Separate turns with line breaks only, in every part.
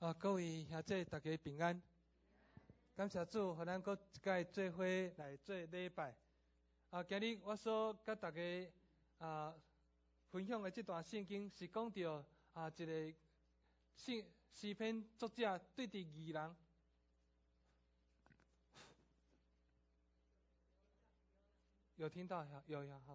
各位兄姐，大家平安。感谢主，互咱搁一届做伙来做礼拜。今日我所甲大家分享的这段圣经是讲到一个诗篇作者对着义人。有听到？有好。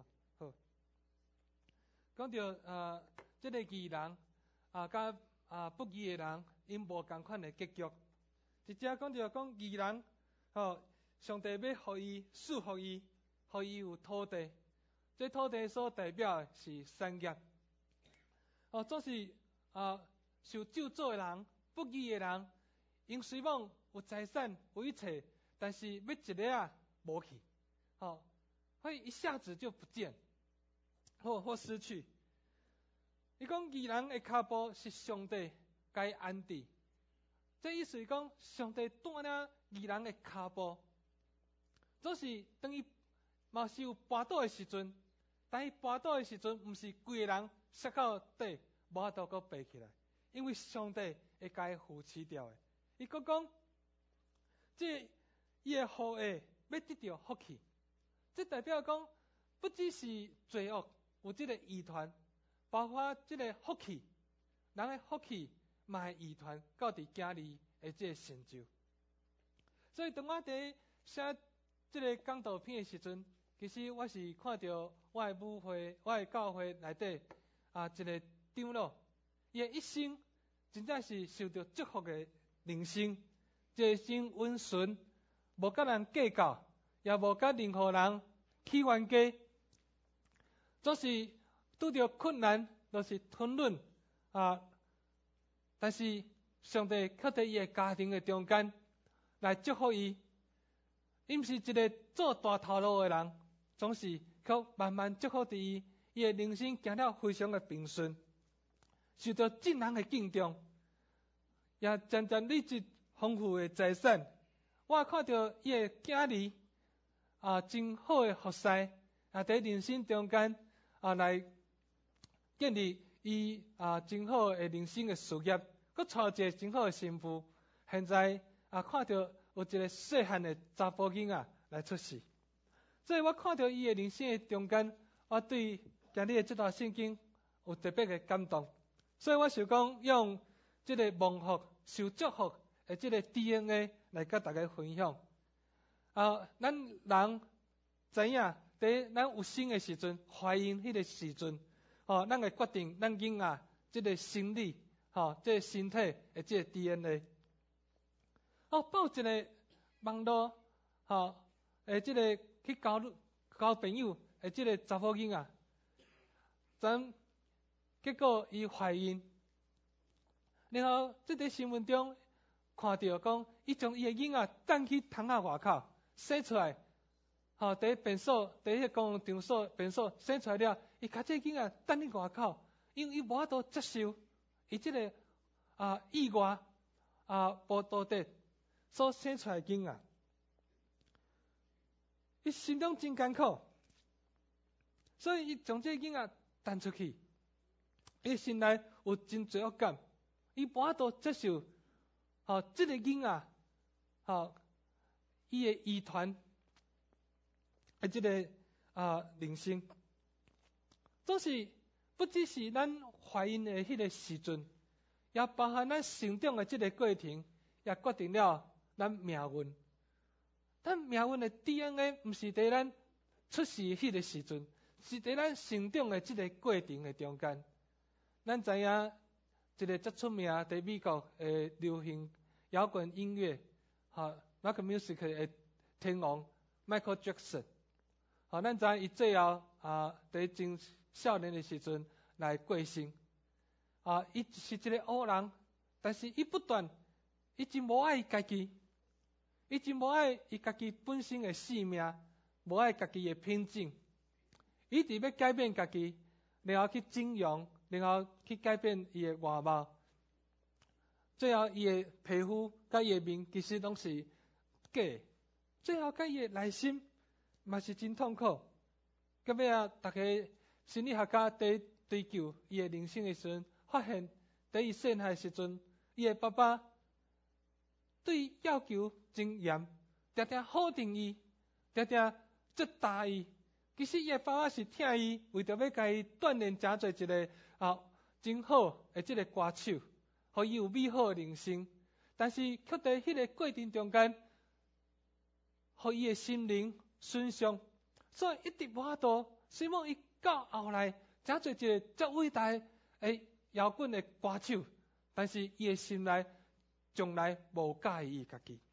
讲到这个义人甲不义的人，因无同款的结局。一只讲到讲义人，上帝要互伊赐福伊，互伊有土地。这土地所代表的是产业。总是受咒诅的人，不义的人，因虽望有财产有一切，但是要一个无去，会一下子就不见，或失去。伊讲义人的脚步是上帝该安置，这意思是讲上帝带领义人的脚步，总是当伊嘛是有跋倒的时阵，但伊跋倒的时阵，毋是规个人摔到底，无法度阁爬起来，因为上帝会甲伊扶持掉的。伊阁讲，这伊的福下要得到福气，这代表讲不只是罪恶有这个遗传。包括这个福气，人的福气嘛会遗传到伫囝儿的这个成就。所以当我伫写这个讲道片的时阵，其实我是看到我的母会、我的教会内底一个长老，伊的一生真正是受到祝福的人生，一生温顺，无甲人计较，也无甲任何人起冤家，总是拄到困难就是吞忍但是上帝却在伊的家庭的中间来祝福伊。伊毋是一个做大头路的人，总是却慢慢祝福伫伊的人生行了非常的平顺，受到众人的敬重，也渐渐累积丰富的财产。我看到伊的囝儿真好的服侍在人生中间来建立伊真好的人生的事业，佮娶一个真好的媳妇。现在看到有一个细汉的查甫囡仔来出世，所以我看到伊的人生的中间，我对今日的这段圣经有特别的感动。所以我想讲用这个蒙福受祝福的这个 DNA 来甲大家分享。咱人知影，伫咱有生的时阵，怀孕迄个时阵。咱会决定咱囡仔这个心理，这个身体的这个 DNA。报一个网络，这个去交朋友的这个查甫囡仔，结果伊怀孕，然后这个新闻中看到讲，伊将伊的囡仔带去窗仔外口生出来。第一便所，第一公共场所便所生出来了，伊甲这囡仔等伫外口，因为伊无法度接受伊这个意外无道德所生出来囡仔，伊心中真艰苦，所以伊将这囡仔弹出去，伊心内有真罪恶感，伊无法度接受这个囡仔伊的遗传。这个人生，总是不只是咱怀孕的迄个时阵，也包含咱成长的这个过程，也决定了咱命运。咱命运的 DNA 毋是伫咱出世迄个时阵，是伫咱成长的这个过程的中间。咱知影一个最出名伫美国的流行摇滚音乐，rock music 的天王 Michael Jackson。咱知伊最后伫真少年的时阵来过身。伊是一个恶人，但是伊不断，伊真无爱家己，伊真无爱伊家己本身的性命，无爱家己的品质，伊直要改变家己，然后去整容，然后去改变伊的外貌，最后伊的皮肤甲伊的面其实拢是假，最后甲伊的内心。嘛是真痛苦，到尾大家心理学家在追究伊的人生的时阵，发现在伊细汉的时阵， 伊的爸爸对要求真严，常常否定伊，常常责打伊。其实伊的爸爸是疼伊，为着要甲伊锻炼真侪一个真好的即个歌手，互伊有美好的人生。但是却在迄个过程中间，互伊的心灵损伤，所以一直无法度。希望伊到后来真做一个足伟大的摇滚的歌手，但是伊的心内从来无介意伊家己。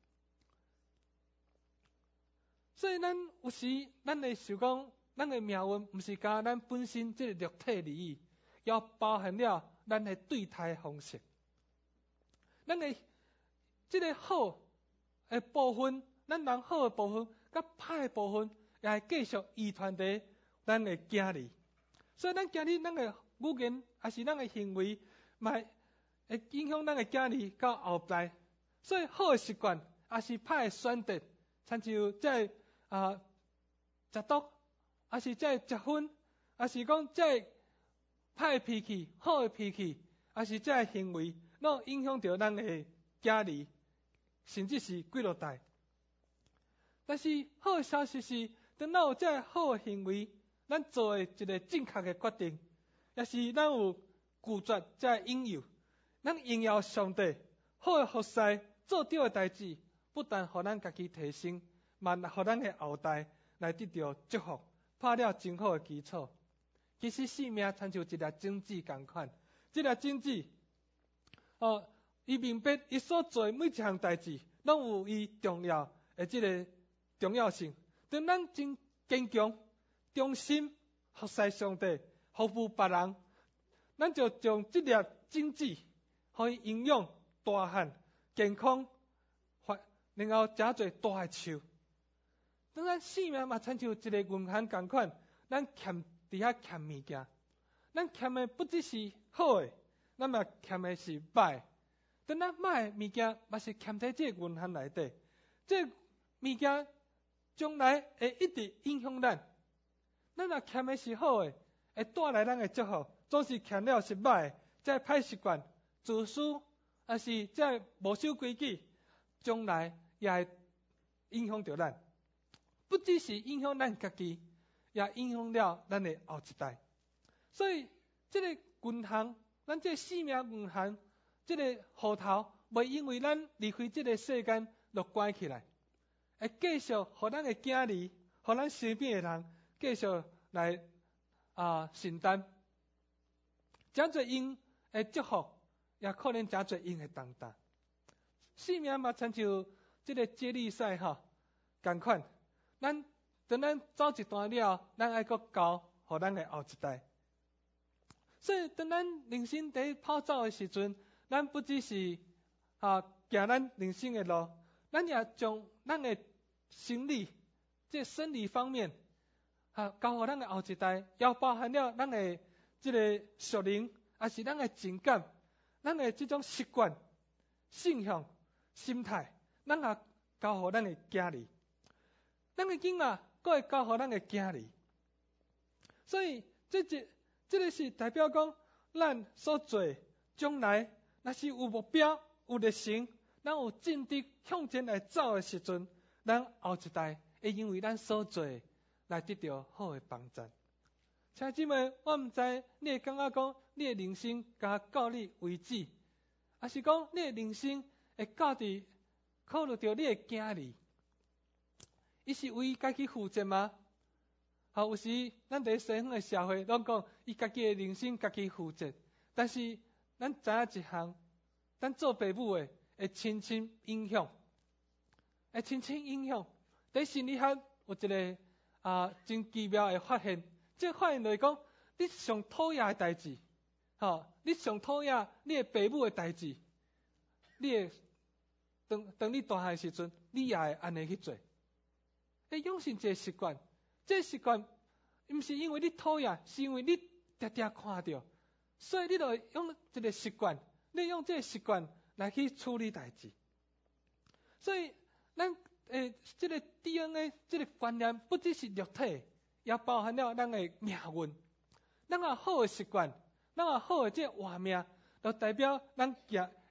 所以咱有时咱会想讲，咱的命运毋是甲咱本身即个肉体而已，也包含了咱的对待方式。咱的即个好的部分，咱人好的部分，甲歹的部分，也会继续遗传伫咱的囝里。所以咱今日咱的语言，还是咱的行为，嘛会影响咱的囝里到后代。所以好的习惯，也是歹的选择，亲像在食毒，还是在食薰，还是讲在歹脾气、好的脾气，还是在行为，拢影响到咱的囝里，甚至是几落代。但是好的消息是，当咱有这好的行为，咱做的一个正确的决定，也是咱有拒绝这引诱，咱荣耀上帝，好的服侍，做对的代志，不但互咱家己提升，嘛互咱的后代来得到祝福，打了真好的基础。其实生命亲像一粒种子同款，这粒种子，伊明白伊所做每一项代志，拢有伊重要的这个重要性。当咱真坚强、忠心、服侍上帝、服务别人，咱就将这粒种子，互伊营养大汉、健康，然后真侪大的树。当然，生命嘛亲像一个银行同款，咱欠伫遐欠物件，咱欠的不只是好的，咱嘛欠的是歹的。当咱歹的物件，嘛是欠在这个银行内底，这物件将来会一直影响咱。咱若欠的是好的，会带来咱的祝福；总是欠了是歹的，这歹习惯、自私，还是这无守规矩，将来也会影响到咱。不只是影响咱家己，也影响了咱的后一代。所以，这个银行，咱这生命银行，这个户头，袂因为咱离开这个世间就关起来，会继续互咱的囝儿，互咱身边的人继续来承担。真侪因的祝福，也可能真侪因的重担。生命嘛，亲像这个接力赛同款。当咱走一段了，咱爱搁交互咱的后一代。所以，当咱人生在跑走的时阵，咱不只是行咱人生的路，咱也将咱的心理、这生理方面交互咱的后一代，也包含了咱的这个属灵，也是咱的情感、咱的这种习惯、信向、心态，咱也交互咱的囝儿。咱的囡仔，佫会交互咱的囝儿。所以，这个是代表讲，咱所做将来，若是有目标、有热情，咱有劲敌向前来走的时阵，咱后一代会因为咱所做来得到好的帮助。亲姊妹，我毋知你会感觉讲，你的人生甲到你为止，还是讲你的人生会到伫考虑到你的囝儿？伊是为伊家己负责吗？有时咱伫西方的社会，拢讲伊家己的人生家己负责。但是咱知影一项，咱做父母的会深深影响，会深深影响。伫心理学有一个真奇妙的发现，这个发现就是讲，你上讨厌的代志，你上讨厌你的父母的代志，你会当你大汉的时阵，你也会安尼去做。会养成一个习惯，这个习惯毋是因为你讨厌，是因为你常常看到，所以你就用这个习惯，你用这个习惯来去处理代志。所以咱这个 DNA 这个观念，不只是肉体，也包含了咱的命运。咱有好的习惯，咱有好的这个活命，就代表咱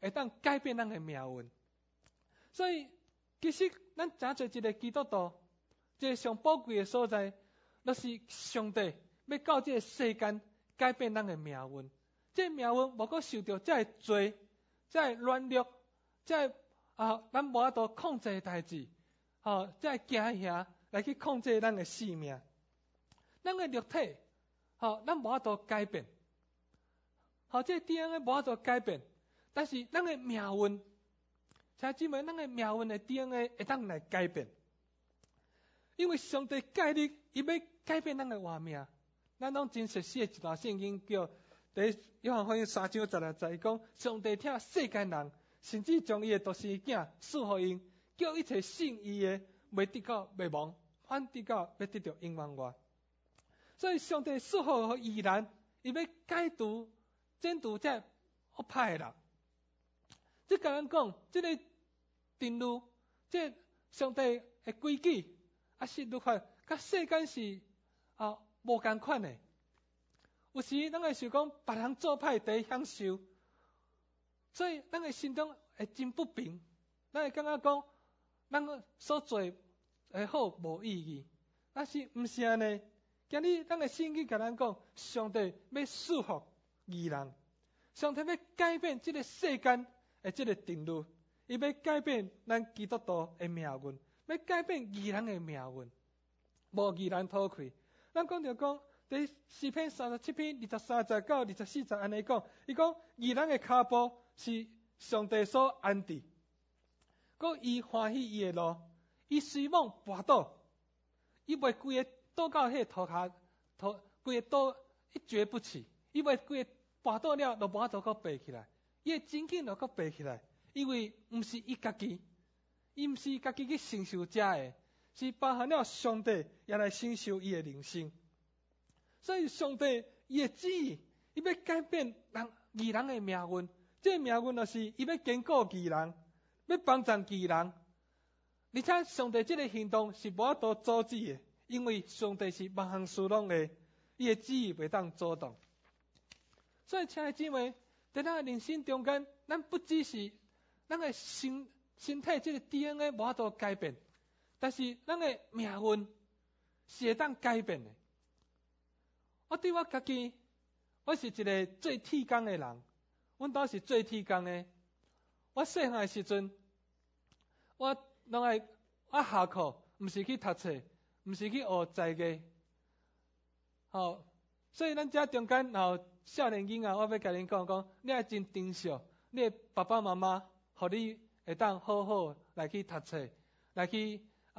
会当改变咱的命运。所以其实咱真侪一个基督徒，一个上宝贵的所在，就是上帝要到这个世间改变咱的命运。这命运无过受到这罪、这软弱、这咱无法度控制的代志，这惊吓来去控制咱的性命。咱的肉体，咱无法度改变，这 DNA 无法度改变，但是咱的命运，请姊妹，咱的命运的 DNA 会当来改变，因为上帝介入，伊要改变咱的活命。咱拢真熟悉的一段圣经叫第约翰福音3章16节，伊讲上帝疼世间人，甚至将伊的独生囝赐予因，叫一切信伊的，袂得到灭亡，反得到要得到永远活。所以上帝赐予义人，伊要解除、剪除这恶歹的人。即甲咱讲，即个定律，即上帝的规矩，是律法，甲世间是无共款的。有时咱会想讲，别人做歹得享受，所以咱的心中会真不平。咱会感觉讲，咱所做会好无意义。但是毋是安尼？今日咱的圣经甲咱讲，上帝要束缚义人，上帝要改变这个世间的这个定律，伊要改变咱基督徒的命运，要改变义人的命运，无义人讨亏。咱讲着讲，第诗篇37篇23节到24节安尼讲，伊讲义人的脚步是上帝所安置，佮伊欢喜伊的路，伊随往跋倒，伊袂规个倒到迄个涂骹，规个倒一蹶不起，伊袂规个跋倒了，就无法度佮爬起来，伊会真紧就佮爬起来，因为毋是伊家己，伊毋是家己去承受遮的，是包含了上帝也来承受伊的人生。所以上帝伊的旨意，伊要改变义人的命运，这命运就是伊要坚固义人，要帮助义人，而且上帝这个行动是无法度阻止的。因为上帝是万行事拢的，伊的旨意袂当阻挡。所以，亲爱姊妹，在咱的人生中间，咱不只是咱的身体这个 DNA 无法度改变，但是咱的命运是会当改变的。我对我家己，我是一个做铁工的人，阮兜是做铁工的。我细汉的时阵，我下课，毋是去读册。毋是去学材艺，所以咱遮中间有少年囡仔，我要甲恁讲，你也真珍惜，你的爸爸妈妈，互你会当好好来去读册，来去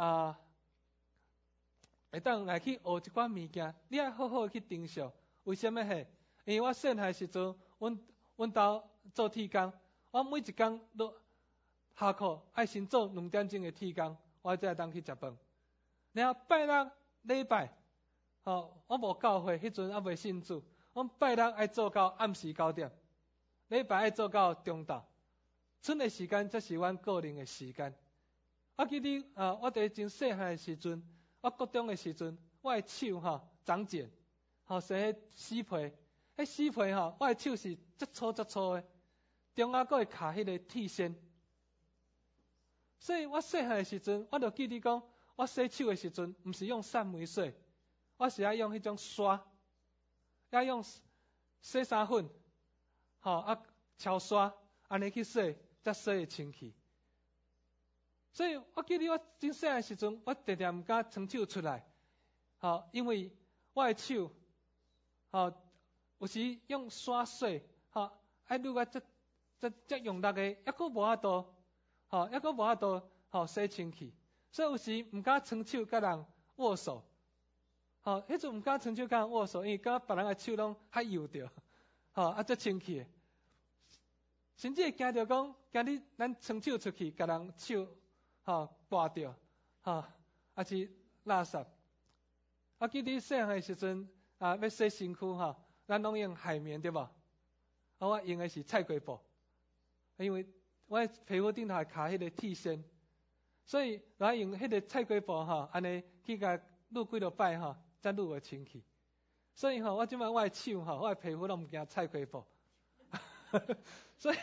会当来去学一寡物件，你也好好去珍惜。为什么嘿？因为我细汉时阵，阮兜做铁工，我每一工都下课爱先做2点钟的铁工，我才会当去食饭。然后拜六礼拜，我无教会，迄阵还未信主。我拜六爱做到暗时9点，礼拜爱做到中昼，剩的时间则是阮个人的时间。我记得我伫真细汉的时阵，我国中的时阵，我的手长茧，是迄死皮，迄死皮我的手是足粗足粗的，中间佫会卡迄个铁线。所以我细汉的时阵，我就记得讲。我洗手的时阵，毋是用扇梅洗，我是爱用迄种刷，要用洗衫粉，敲刷，安尼去洗，才洗会清气。所以我记得我真细的时阵，我常常毋敢伸手出来，因为我的手，有时用刷洗，爱愈个则用力的，抑佫无法度，抑佫无法度，洗清气。所以有时毋敢伸手甲人握手，迄阵毋敢伸手甲人握手，因为感觉别人的手拢较油着，则清气的。甚至会惊着讲，今日咱伸手出去，甲人手刮着，还是垃圾。我记得细汉的时阵，要洗身躯咱拢用海绵对无？我用的是菜瓜布，因为我皮肤顶头会卡迄个铁线。所以，我用迄个菜瓜布安尼去甲撸几落摆才撸会清气。所以我即摆我的手我的皮肤拢毋惊菜瓜布。所以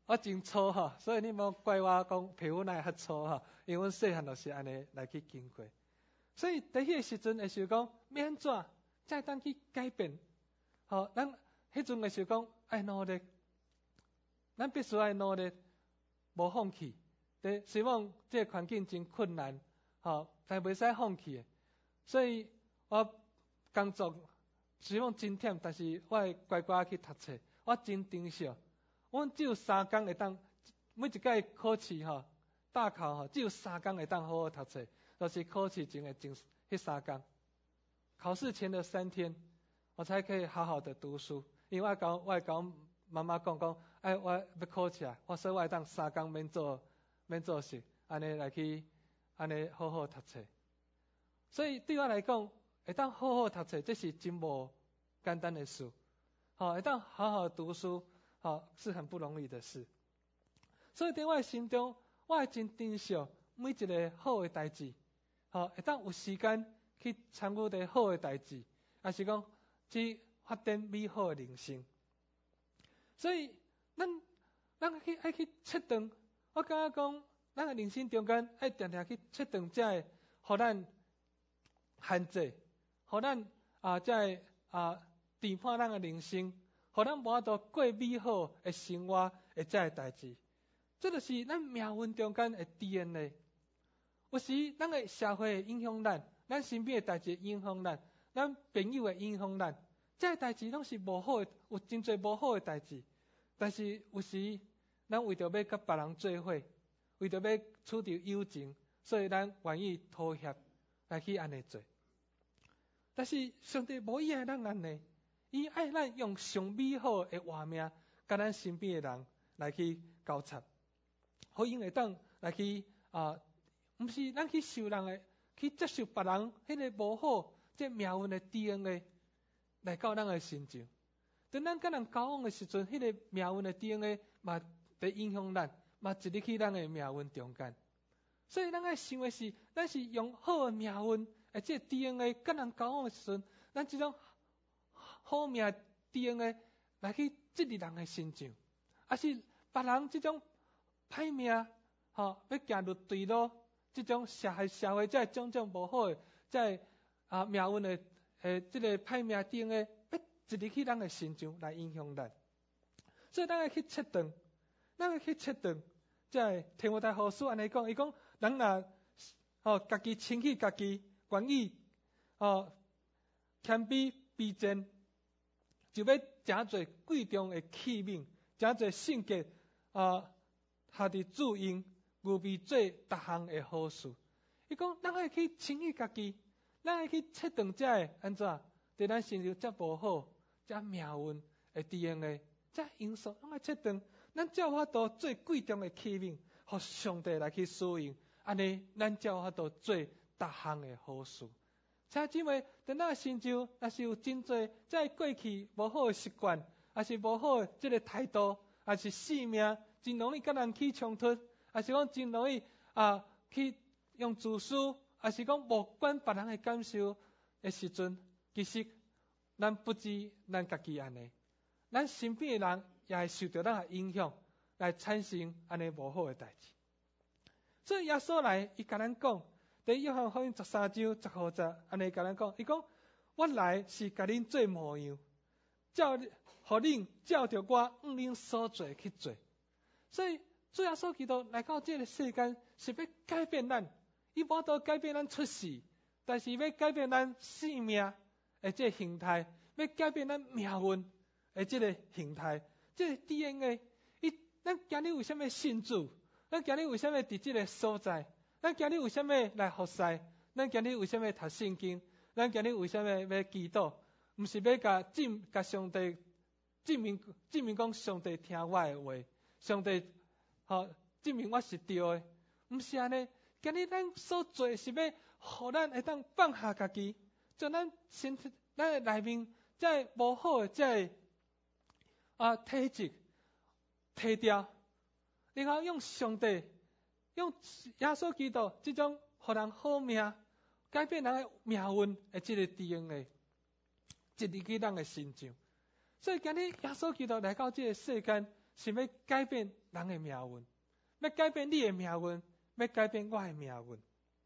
我真粗吼，所以你莫怪我讲皮肤哪会较粗吼，因为阮细汉就是安尼来去经过。所以伫迄个时阵会想讲，要安怎才当去改变？吼，咱迄阵会想讲爱努力，咱必须爱努力，无放弃。希望这个环境真困难，吼，但袂使放弃的。所以我工作希望真忝，但是我会乖乖去读册。我真珍惜，阮只有3工会当，每一届考试吼，大考吼，只有3工会当好好读册，就是考试前的迄3工。考试前的3天，我才可以好好的读书。因为我会讲妈妈讲，我要考试啊，所以我会当3工免做事，安尼来去安尼好好读册。所以对我来讲，会当好好读册，这是真无简单的事。会当好好读书，是很不容易的事。所以在我的心中，我会真珍惜每一个好的代志，会当有时间去参与伫好的代志，也是讲去发展美好的人生。所以咱爱去测量，我感觉讲，咱的人生中间爱常常去测量，才会互咱限制，互咱才会评判咱的人生，互咱无法度过美好的生活的这个代志。这就是咱命运中间的 DNA。有时咱的社会会影响咱身边的代志影响咱朋友会影响咱，这个代志拢是无好的，有真侪无好的代志。但是有时咱为着要甲别人做伙，为着要取得友情，所以咱愿意妥协来去安尼做。但是上帝无伊爱咱安尼，伊爱咱用上美好的画面，甲咱身边的人来去交叉，好因会当来去毋是咱去受人的，去接受别人迄个无好，这命运的 DNA 来到咱的身上。当咱甲人交往的时阵，迄个命运的 DNA 嘛在影响咱，嘛一入去咱的命运中间。所以咱爱想的是，咱是用好的命运，这 DNA 甲人交往的时阵，咱这种好命 DNA 来去植入人的身上，还是别人这种歹命，要行入对路，这种社会这种种无好的，这命运的这个歹命 DNA。一入去咱的身上来影响咱，所以咱要去测量，即系提摩太后书安尼讲，伊讲人若家己清起家己，愿意谦卑卑贱，就要诚侪贵重的器皿，诚侪圣洁下伫主用，预备做逐项的好事。伊讲咱要去清起家己，咱要去测量，即会安怎伫咱身上则无好。这命运的 DNA， 这因素，咱要测量，咱才有法度最贵重的器皿，互上帝来去使用，安尼咱才有法度做逐项的好事。请姊妹，在咱身上，若是有真侪在过去无好的习惯，还是无好的这个态度，还是性命，真容易甲人起冲突，还是讲真容易去用自私，还是讲无管别人的感受的时阵，其实。咱不知咱家己安尼，咱身边的人也会受到咱的影响，来产生安尼无好的代志。所以耶稣来，伊甲咱讲，在约翰福音13章10号节，安尼甲咱讲，伊讲我来是甲恁做模样，互恁照着我恁所做去做。所以主耶稣基督来到这个世间，是要改变咱，伊无法度改变咱出世，但是要改变咱性命。这个形态，要改变咱命运这个形态，这个 DNA， 咱今日为什么信主？咱今日为什么伫这个所在？咱今日为什么来服侍？咱今日为什么读圣经？咱今日为什么要祈祷？毋是要甲上帝证明讲上帝听我的话，上帝证明我是对的，毋是安尼。今日咱所做是要，互咱会当放下家己。将咱的内面这无好的这体质摕掉，然后用上帝、用耶稣基督这种互人好命、改变人的命运的这个 DNA， 植入去咱的身上。所以今日耶稣基督来到这个世间， 是要改变人的命运，要改变你的命运，要改变我的命运。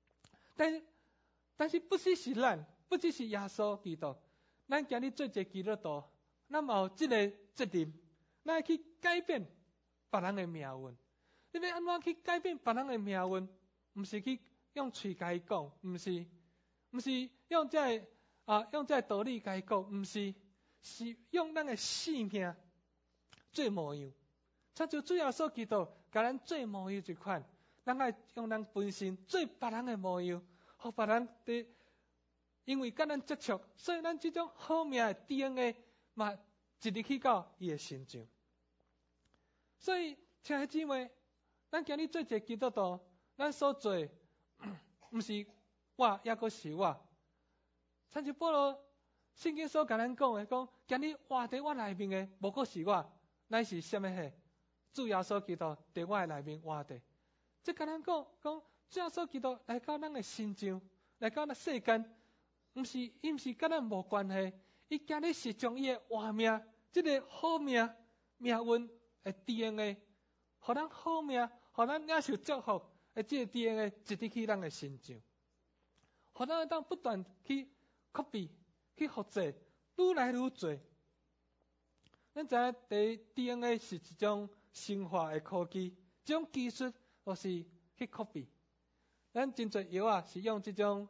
但是不只是咱，不只是耶稣基督，咱今日做一个基督徒，咱嘛有这个责任，咱要去改变别人的命运。你要安怎去改变别人的命运？不是去用嘴甲伊讲，不是用这道理甲伊讲，不是用咱的性命做模样。亲像主耶稣基督甲咱做模样一款，咱爱用咱本身做别人的模样，互别人伫因为甲咱接触，所以咱这种好命的 DNA 嘛，一直去到伊的身上。所以，亲爱姊妹，咱今日做一个基督徒，咱所做，毋是我，抑阁是我。亲像保罗圣经所甲咱讲的，讲今日活伫我内面的，无阁是我，乃是什么迄？主耶稣基督伫我的内面活伫。即甲咱讲，主耶稣基督来到咱的身上，来到咱世间，伊毋是甲咱无关系。伊今日是将伊的活命，即个好命运的 DNA， 互咱好命，互咱领受祝福的即个 DNA， 一直去咱的身上，互咱当不断去 copy 去复制，愈来愈多。咱知影第 DNA 是一种生化的科技，这种技术就是去 copy。咱真侪药啊，是用这种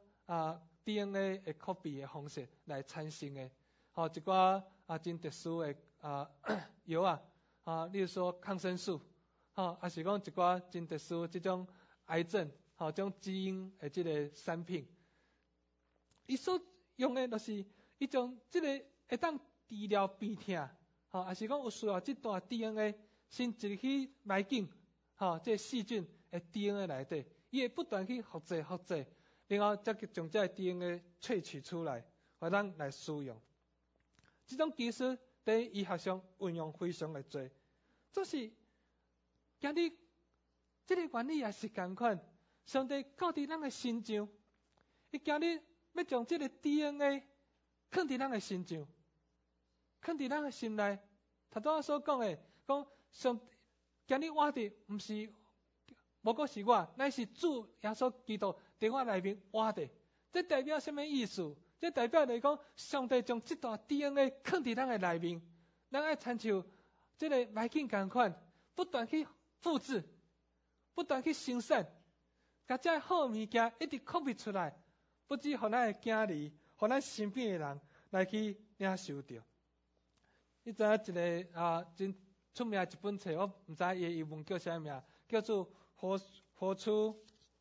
DNA 的 copy 的方式来产生的。一寡真特殊的药啊，例如说抗生素，还是讲一寡真特殊这种癌症，这种基因的这个产品，伊所用的就是一种这个会当治疗病痛，还是讲有需要这段 DNA 先一直去埋进，这细菌的 DNA 内底，伊会不断去复制，然后再去将这 DNA 萃取出来，互咱来使用。这种技术在医学上运用非常的多，就是今日这个原理也是同款。上帝到伫咱的身上，伊今日要将这个 DNA 放伫咱的身上，放伫咱的心内。头拄仔所讲的，讲上今日活伫，毋是无过是我，乃是主耶稣基督伫我内面活伫。这代表什么意思？这代表来讲，上帝将这段 DNA 放伫咱的内面，咱爱亲像这个埋进同款，不断去复制，不断去生产，甲这好物件一直 copy 出来，不止互咱的囝儿，互咱身边的人来去领受到。你知影一个真出名一本册，我毋知伊的英文叫啥名，叫做活出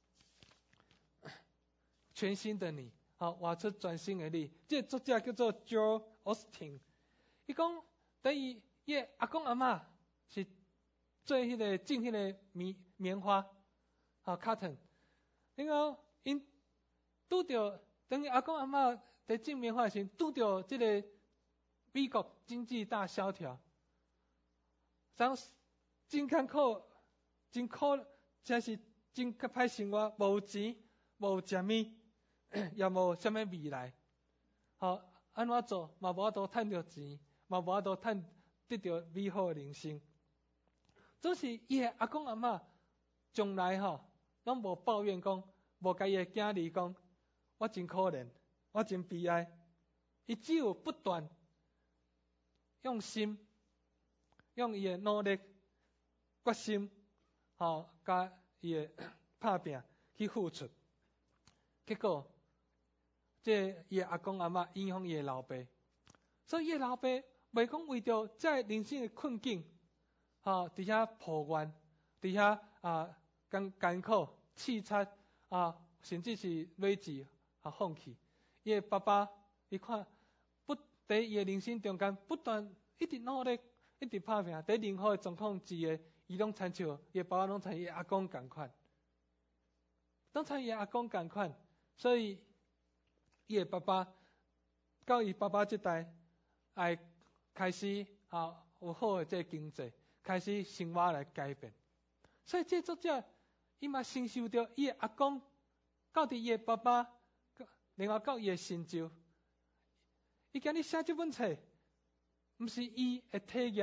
全新的你。活出全新的你，这个作者叫做 Joel Osteen。伊讲，伊阿公阿嬷是做迄个种迄个棉花，cotton。然后因拄着，等于阿公阿嬷在种棉花时，拄着这个美国经济大萧条，真艰苦，真苦，真是真歹生活，无钱，无食物。也无什么未来，安怎做嘛无法度赚到钱，嘛无法度得到美好的人生。总是伊的阿公阿嬷从来拢无抱怨讲，无甲伊的囝儿讲，我真可怜，我真悲哀。伊只有不断用心，用伊的努力、决心，甲伊的打拼去付出，结果。这伊阿公阿嬷影响伊的老爸，所以伊的老爸袂讲为着这人生的困境，伫遐抱怨，伫遐艰苦、凄惨甚至是累志放弃。伊的爸爸，伊看在伊的人生中间不断一直努力，一直打拼，在任何的状况之下，伊拢亲像伊的爸爸拢像伊阿公共款，拢像伊阿公共款，所以。伊的爸爸到伊爸爸这代，爱开始有好的这经济，开始生活来改变。所以这作者伊嘛承受着伊的阿公到伫伊的爸爸，然后到伊的成就。伊今日写这本册，毋是伊的体验，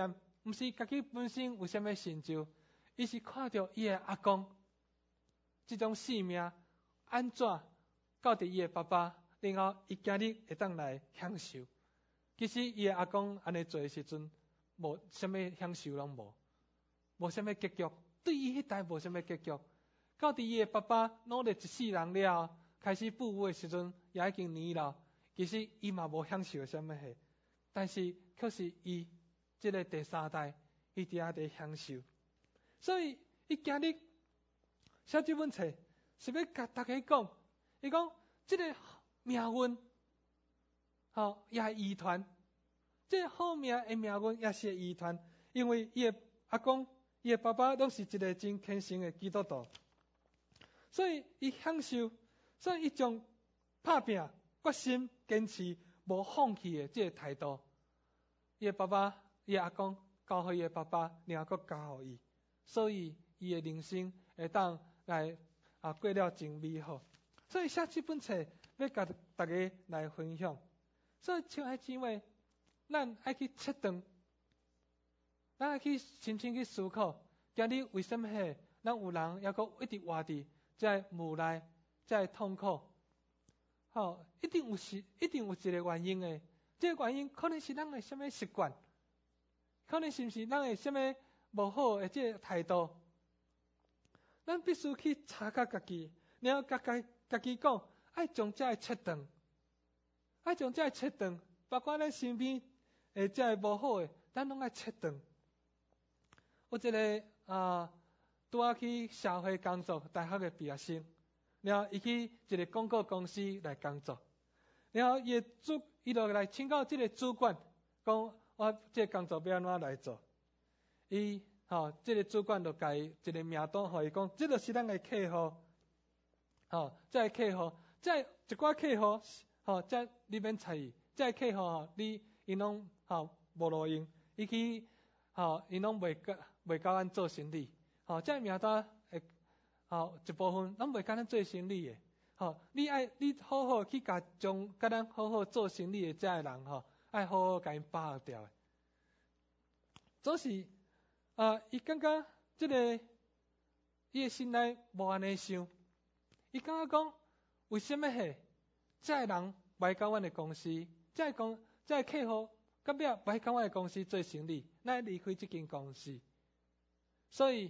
毋是家己本身有啥物成就，伊是看到伊的阿公即种性命安怎到伫伊的爸爸，然后伊今日会当来享受。其实伊的阿公安尼做的时阵，无啥物享受拢无，无啥物结局，对伊迄代无啥物结局。到伫伊的爸爸努力一世人了后，开始富有的时阵，也已经年老，其实伊嘛无享受啥物货，但是却是伊即个第三代，伊伫遐伫享受。所以伊今日写这本册，是要甲大家讲，伊讲即个命运，也是遗传，即个好命的命运也是遗传，因为伊的阿公、伊的爸爸都是一个真虔诚的基督徒，所以伊享受，所以伊将拍拼、决心、坚持、无放弃的即个态度，伊的爸爸、伊的阿公教互伊的爸爸，然后佫教互伊，所以伊的人生会当来过了真美好。所以写这本册要甲大家来分享。所以亲爱姊妹，咱爱去切断，咱爱去深深去思考，今日为什么咱有人还佫一直活伫在无奈、在痛苦？一定有一个原因的。这个原因可能是咱的什么习惯，可能是毋是咱的什么无好的这个态度。咱必须去查考家己，然后家己讲，爱将这个切断，爱将这个切断，包括咱身边这个无好的，咱拢爱切断。有一个拄仔去社会工作，大学的毕业生，然后伊去一个广告公司来工作，然后伊就来请教这个主管，讲我这个工作要安怎来做。伊这个主管就甲伊一个名单，互伊讲，这就是咱的客户，这个客户，这一寡客户，这你免睬伊，这个客户因拢无路用，伊去因拢袂甲咱做生意，这个名单一部分拢袂甲咱做生意的，你好好去甲咱好好做生意的这个人，爱好好甲因把握掉的。总是伊感觉即个伊的心内无安尼想，伊感觉讲，为什么这个人袂甲阮的公司，这个客户到尾袂甲阮的公司做生意，咱离开这间公司。所以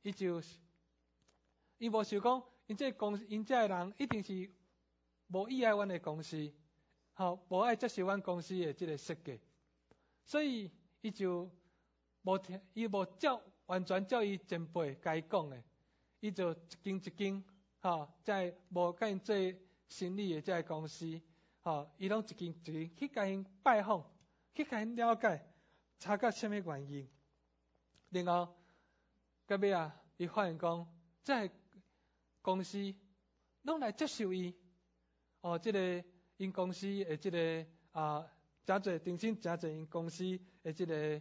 伊无想讲，因这个人一定是无意爱阮的公司，无爱接受阮公司的这个设计，所以伊就无完全照伊前辈甲伊讲的，伊就一间一间，在无甲因做生意的这个公司，伊拢一间一间去甲因拜访，去甲因了解，查到什么原因，然后到尾伊发现讲，这个公司拢来接受伊，这个因公司的这个诚侪重新诚侪因公司的这个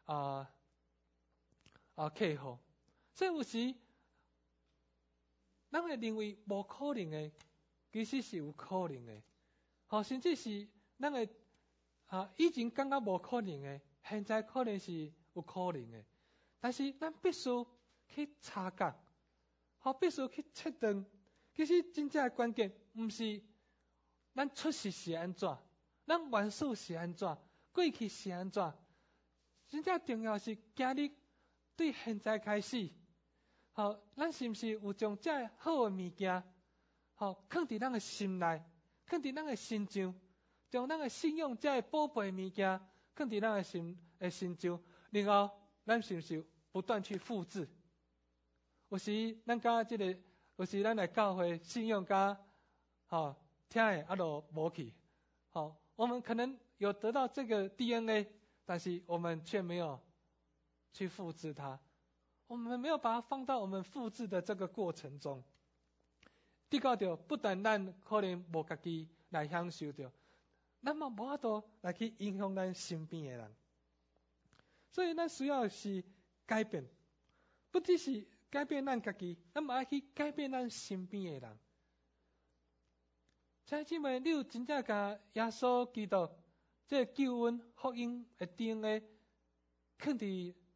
客户，所以有时咱会认为无可能的，其实是有可能的，甚至是咱会以前感觉无可能的，现在可能是有可能的。但是咱必须去察觉，必须去确定，其实真正的关键毋是咱出世是安怎，咱元首是安怎，过去是安怎，真正重要是今日对现在开始，咱是毋是有将这好的物件，放伫咱的心内，放伫咱的心上，将咱的信用这宝贝物件放伫咱的心上，然后咱是毋是不断去复制？有时咱甲这个，有时咱来教会信用甲听的都无去，我们可能有得到这个 DNA， 但是我们却没有去复制它，我们没有把它放到我们复制的这个过程中。得到着不但咱可能无家己来享受着，咱嘛无法度来去影响咱身边的人。所以咱需要是改变，不只是改变咱家己，咱嘛爱去改变咱身边的人。亲爱姊妹，你有真正甲耶稣基督这救恩福音的DNA放伫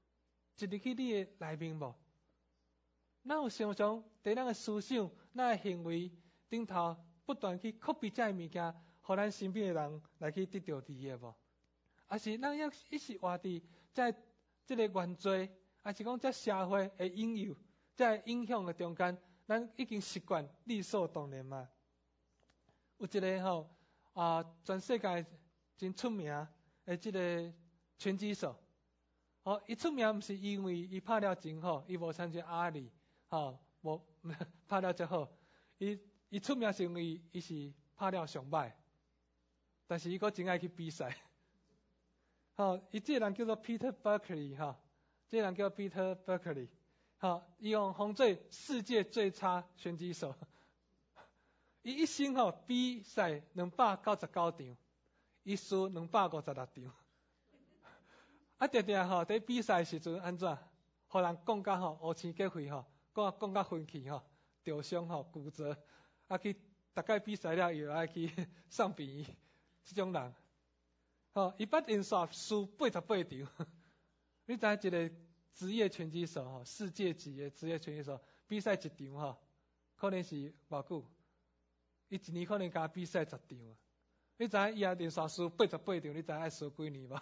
入去你的内面无？咱有常常伫咱的思想、咱的行为顶头不断去 copy 这物件，互咱身边的人来去得到利益无？还是咱要一直活伫这个原罪，还是讲这社会的引诱、这影响的中间，咱已经习惯理所当然嘛？有一个全世界真出名的这个拳击手，伊出名毋是因为伊拍了真好，伊无参加阿里，无拍了真好，伊出名是因为伊是拍了上歹，但是伊阁真爱去比赛。伊这个人叫做 Peter Buckley， 这个人叫 Peter Buckley， 伊用封做世界最差拳击手。伊一生比赛299场，伊输256场。常常伫比赛时阵安怎，互人讲甲乌青结肺讲甲昏去受伤骨折，去大概比赛了又爱去送病院，这种人。伊捌连续输88场。你知一个职业拳击手世界级的职业拳击手比赛一场可能是偌久？伊一年可能加比赛10场。你知伊也连续输88场，你知爱输几年无？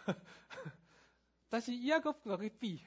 但是伊还阁落去比。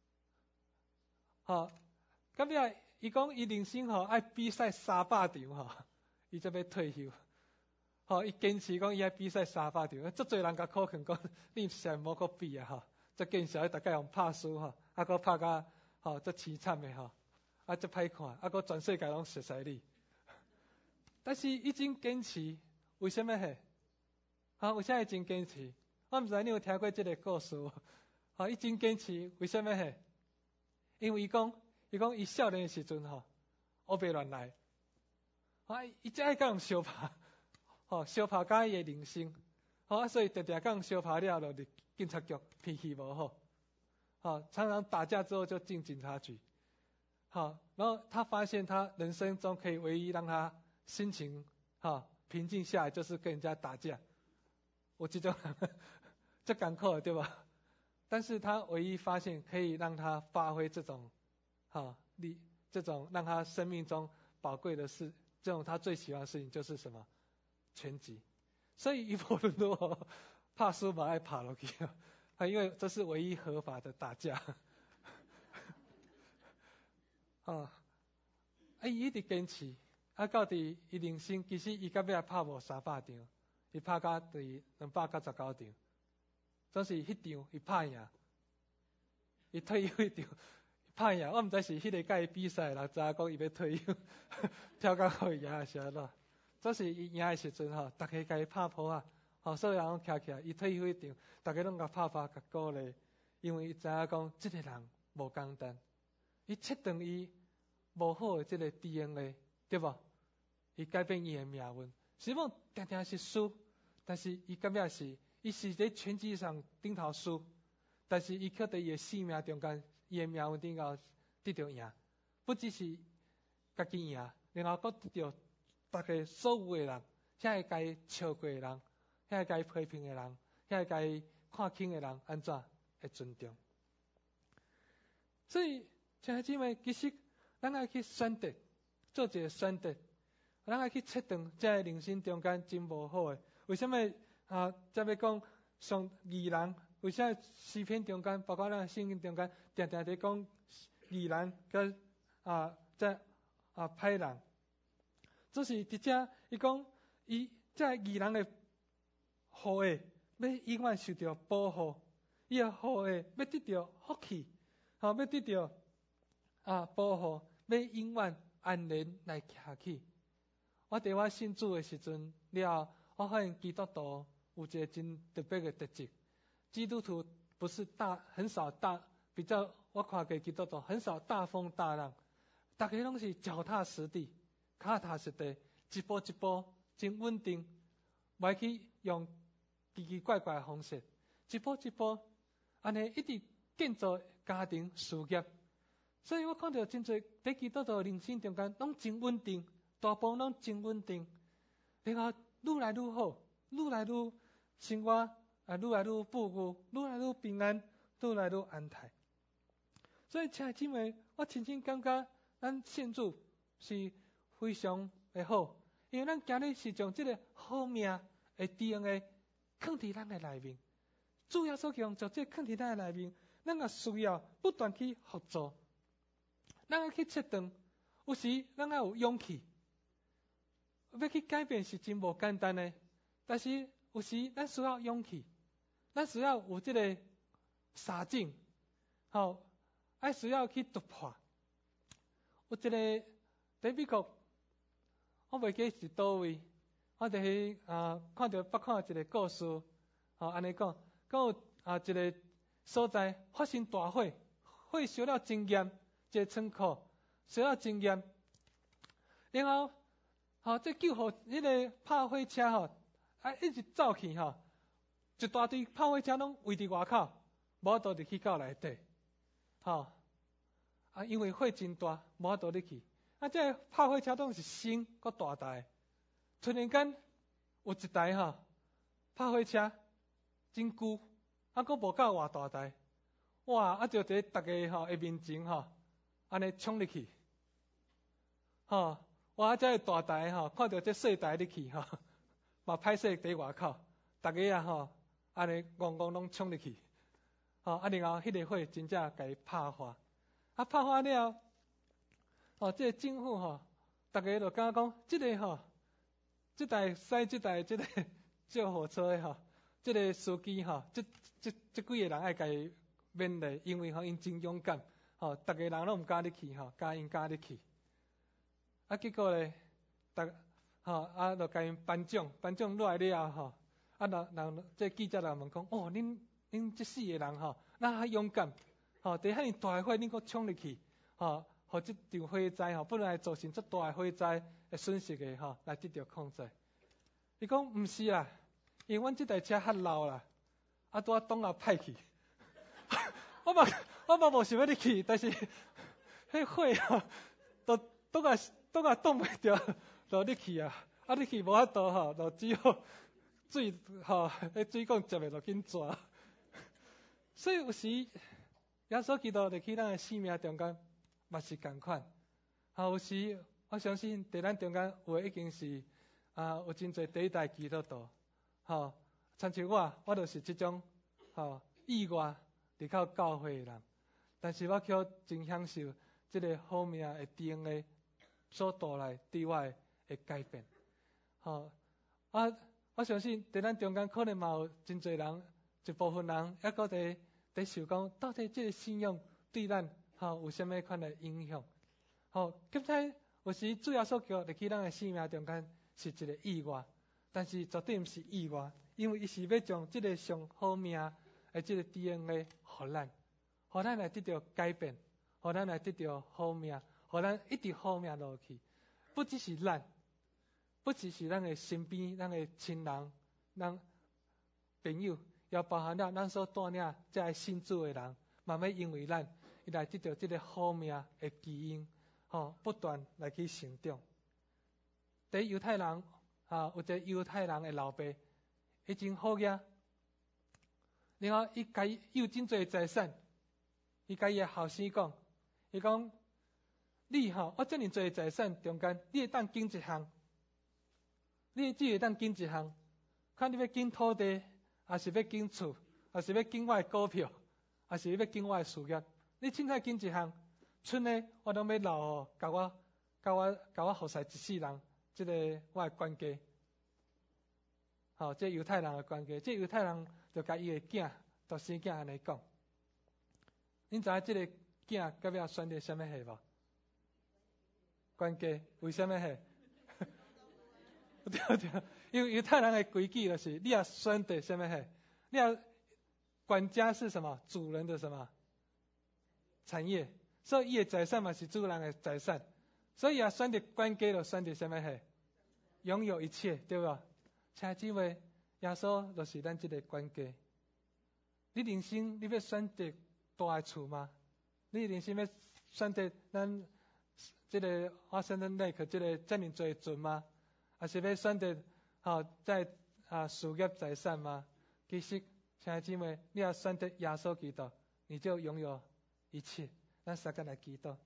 到尾伊讲伊人生爱比赛300场伊才要退休。伊坚持讲伊爱比赛300场，足侪人甲考劝讲，你实在无阁比这坚持大概用拍输阁拍甲足凄惨的足歹看，阁全世界拢熟悉你。但是伊真坚持，为什么为啥伊真坚持？我毋知你有听过这个故事无？伊真坚持，为什么因为伊讲伊少年的时阵乌白乱来，伊只爱甲人相拍。相拍甲伊的人生，所以常常甲人相拍了就入警察局，脾气无好，常常打架之后就进警察局，然后他发现他人生中可以唯一让他心情平静下来，就是跟人家打架。我这种人这艰苦对吧？但是他唯一发现可以让他发挥这种这种让他生命中宝贵的事，这种他最喜欢的事情就是什么？拳击。所以伊无论如何拍输嘛爱拍落去，因为这是唯一合法的打架。伊一直坚持，到底伊人生其实伊到尾拍无300场，伊拍到第299场，总是迄场伊拍赢，伊退休迄场拍赢。我毋知是迄个甲伊比赛的人知影讲伊要退休，跳到互伊赢还是安怎？总是伊赢的时阵大家甲伊拍抱所有人拢徛起来，伊退休迄场，大家拢甲拍甲鼓励，因为伊知影讲这个人无简单，伊切断伊无好的这个 DNA， 对无？伊改变伊的命运。希望常常是输，但是伊到尾是，伊是在拳击上顶头输，但是伊却伫伊的性命中间，伊的命运顶头得到赢，不只是家己赢，然后阁得到大家所有的人，遐会甲伊笑过的人，遐会甲伊批评的人，遐会甲伊看轻的人，安怎会尊重？所以，亲爱姊妹，其实咱爱去选择，做一个选择，咱爱去切断在人生中间真无好的。为什么才要讲上义人？为啥诗篇中间，包括咱圣经中间，常常在讲义人跟在歹人？就是伫遮，伊讲伊在义人的好的要永远受到保护，伊的好的要得到福气，要得到保护，要永远安然来徛起。我伫我信主的时阵了，我发现基督徒有一个真特别的特质。基督徒不是很少比较我看过基督徒很少大风大浪，大家拢是脚踏实地。脚踏实地，一步一步真稳定，袂去用奇奇怪怪的方式，一步一步安尼一直建造家庭事业。所以我看到真侪在基督徒人生中间拢真稳定，大部分拢真稳定，然后愈来愈好，愈来愈生活愈来愈富裕，愈来愈平安，愈来愈安泰。 所以亲爱姊妹，我真正感觉咱信主是非常的好，因为咱今日是将这个好命的 DNA 放伫咱的内面。主要所讲，就这放伫咱的内面，咱也需要不断去合作，咱要去切断。有时咱要有勇气，要去改变是真无简单的，但是有时咱需要勇气，咱需要有这个傻劲，爱需要去突破。有一个在美国，我袂记是倒位，我伫去看到北看一个故事，安尼讲有一个所在发生大火，火烧了真严，一个仓库烧了真严，然后这救护迄个拍火车一直走去一大堆拍火车拢围伫外口，无倒入去到内底，因为火真大，无倒入去。这拍火车拢是新搁大台，突然间有一台拍火车真旧，搁无够偌大台，哇！就伫大家的面前安尼冲入去，哇！这大台看到这细台入去嘛歹势伫外口，大家安尼戆戆拢冲入去，然后迄个火真正甲伊拍化，拍化了。这个政府大家就感觉讲，这台这个救护车这个司机这几个人爱甲伊勉励，因为因真勇敢，大家人拢毋敢入去甲因敢入去。结果咧，就甲因颁奖落来了后，人这记者人问讲，恁这4个人那还勇敢，伫遐尼大火恁搁冲入去，互这场火灾本来造成这大火灾的损失的来得到控制。伊讲毋是啦，因为阮这台车较老啦，拄挡也歹去。我嘛无想要入去，但是迄火都挡也挡袂掉，就入去啊！入去无法度就只好水迄水管接的就紧抓。所以有时耶稣基督入去咱的生命中间，嘛是共款。有时我相信伫咱中间有已经是有真侪第一代基督徒，亲像我就是这种意外离开教会的人，但是我却真享受这个好命的 DNA 所带来对我的改变。我相信伫咱中间可能嘛有真侪人，一部分人还搁在想讲，到底这个信仰对咱有啥物款的影响？刚才有时主要所叫入去咱的生命中间是一个意外，但是绝对毋是意外，因为伊是要将这个上好命的这个 DNA 互咱来得到改变，互咱来得到好命，互咱一直好命落去。不只是咱，不只是咱的身边、咱的亲人、咱朋友，也包含了咱所带领这爱信主的人，慢慢因为咱，伊来得到这个好命的基因，不断来去成长。伫犹太人有一个犹太人的老爸，伊真好个，然后伊甲伊有真侪财产，伊甲伊的后生讲，伊讲你我遮尔侪财产中间，你会当拣一项，你只会当拣一项，看你要拣土地，还是要拣厝，还是要拣我的股票，还是要拣我的事业，你凊彩拣一项，剩的我拢要留甲我后世一世人，这个我的关系。这犹太人的关系，这犹太人就甲伊的囝，独生囝安尼讲。恁知影这个囝到尾选择什么系无？关系为什么系？对，因为犹太人的规矩就是，你要选择什么系？你要管家是什么？主人的什么产业？所以伊的财产嘛是主人的财产，所以也选择关系就选择什么系？拥有一切，对不？请姊妹，耶稣就是咱这个关系。你人生你要选择大的厝吗？你人生要选择咱这个华盛顿内克这个这么多船吗？还是要选择在事业财产吗？其实，亲爱姊妹，你要选择耶稣基督，你就拥有一切。 咱三个来祈祷。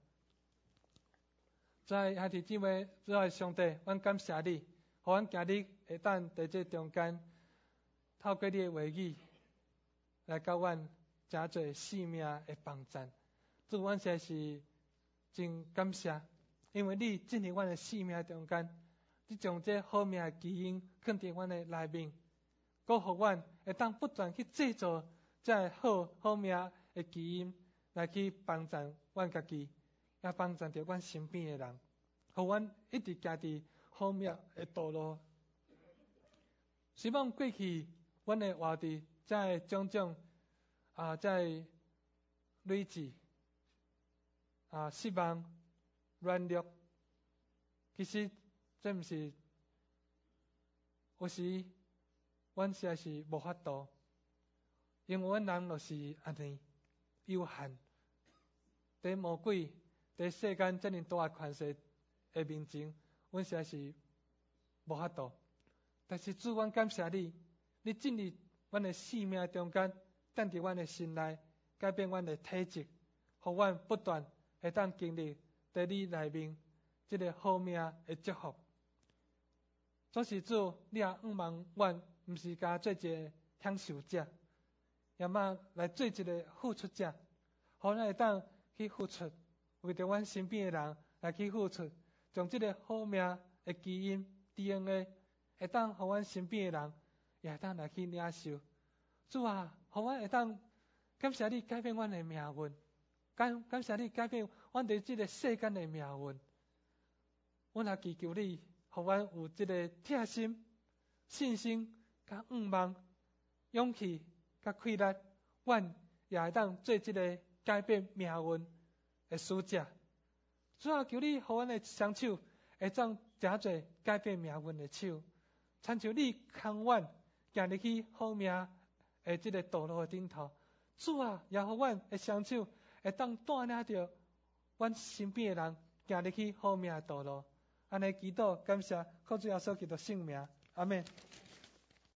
在兄弟姊妹，主爱上帝，阮感谢你，互阮今日会当在这中间，透过你的话语，来教阮真侪生命的帮助。主，阮实在是真感谢，因为你进入阮的生命中间，你将这好命的基因放伫阮的内面，搁互阮会当不断去制造这好命的基因，来去帮助阮家己。也帮助着阮身边的人，互阮一直行伫好命的道路。希望过去阮的活伫这种种这累积失望、软弱，其实这毋是有时阮实在是无法度，因为阮人就是安尼有限，伫魔鬼。在世间这么大的权势的面前，阮实在是无法度。但是主，阮感谢你，你进入阮的生命中间，等伫阮的心内，改变阮的体质，互阮不断会当经历在你内面这个好命的祝福。总是主，你也仰望阮，毋是甲做一个享受者，也嘛来做一个付出者，互咱会当去付出。为着阮身边的人来去付出，将这个好命的基因 DNA 会当互阮身边的人也会当来去领受。主啊，互阮会当感谢你改变阮的命运，感谢你改变阮伫这个世间的命运。阮也祈求你，互阮有这个贴心、信心、甲仰望、勇气、甲气力，阮也会当做这个改变命运的使者。主啊，求你，互阮的双手会当真侪改变命运的手，亲像你空阮行入去好命的这个道路的顶头。主啊，也互阮的双手会当带领着阮身边的人行入去好命的道路。安尼祈祷，感谢靠主耶稣基督圣名，阿们。